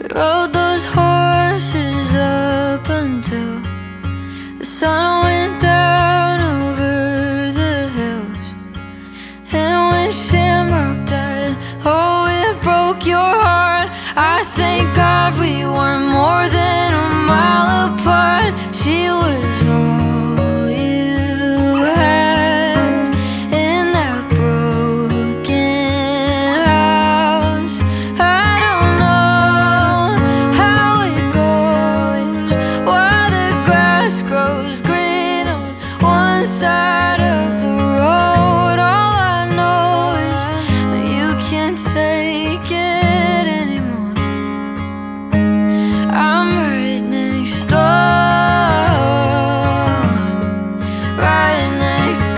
Rode those horses up until the sun went down over the hills. And when Shamrock died, oh, it broke your heart. I thank God we were more than a mile apart. She was all you had in that broken house. I don't know how it goes, why the grass grows green on one side of the road. All I know is when you can't take it anymore, I'm right next door, right next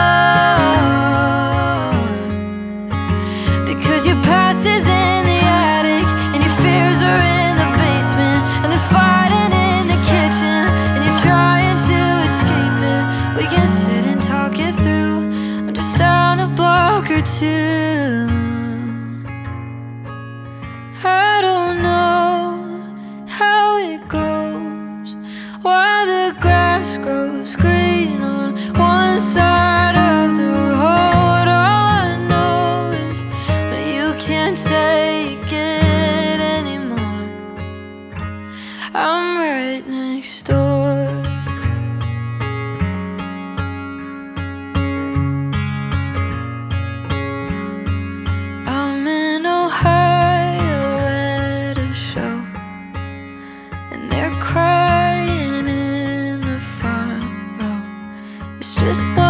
door. Because your past is in the attic and your fears are in the basement, and there's fighting in the kitchen and you're trying to escape it. We can sit and talk it through. I'm just down a block or two. I don't know how it goes, why the grass grows green on one side of the road. All I know is when you can't take it anymore, I'm right next door. I'm in Ohio at a show, and they're crying in the front row. It's just